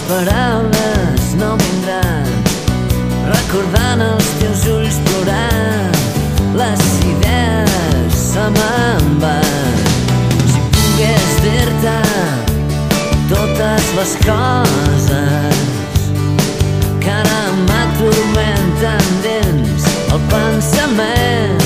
paraules no vindran, recordant els teus ulls plorant, les idees se me'n van. Si pogués dir-te totes les coses que ara m'atormenten dins el pensament,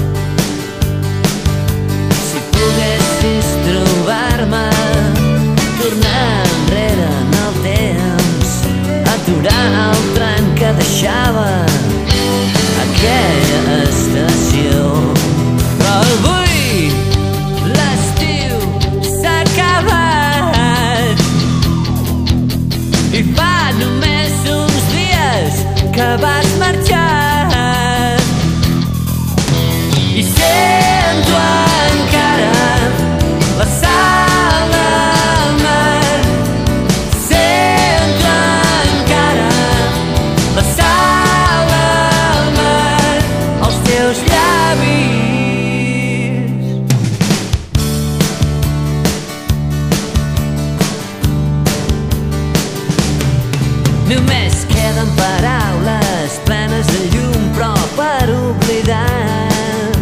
si poguessis trobar-me tornar enrere en el temps, aturar el tren que deixava aquella estació. Però avui l'estiu s'ha acabat i fa només uns dies que vas marxar, i sento encara la sal del mar, sento encara la sal del mar als teus llavis. Només queden paraules plenes de llum, però per oblidar,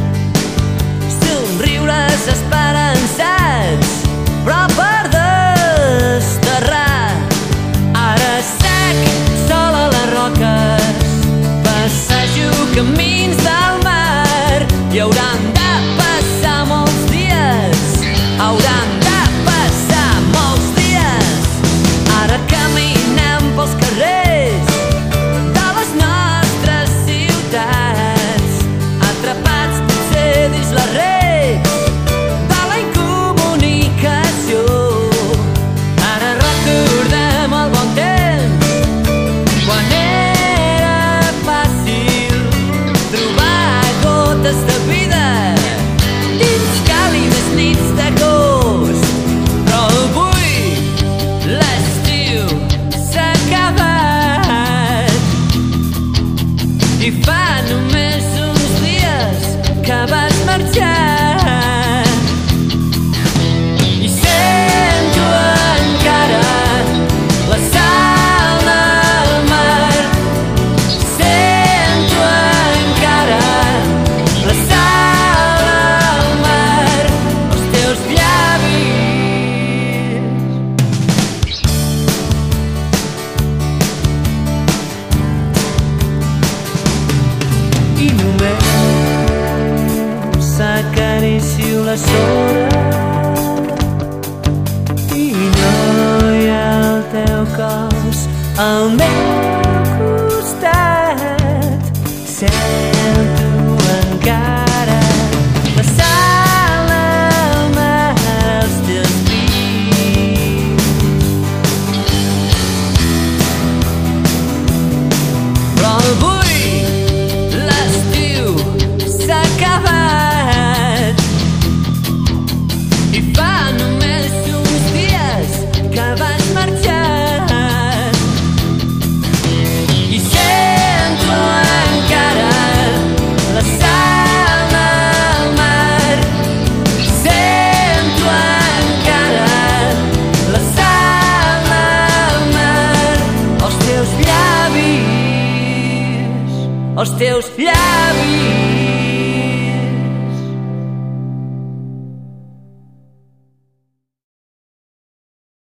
somriures esperançats, però per desterrar. Ara sec, sol a les roques, passejo camins del mar, i hauran de passar molts dies, hauran de passar molts dies, ara caminem pels carrers de les nostres ciutats, atrapats potser dins les recs de la incomunicació. Ara recordem el bon temps, quan era fàcil trobar gotes de vida dins càlides nits d'agost. Però avui l'estiu s'ha acabat i fa només uns dies que vas marxar, i sento encara la sal del mar, sento encara la sal del mar als teus llavis. I només acaricio la sorra i no hi ha el teu cos al meu costat. Sento encara la sal del mar als teus pits, però avui l'estiu s'ha acabat i fa només uns dies que vas marxar, i sento encara la sal del mar, sento encara la sal del mar als teus llavis, als teus llavis.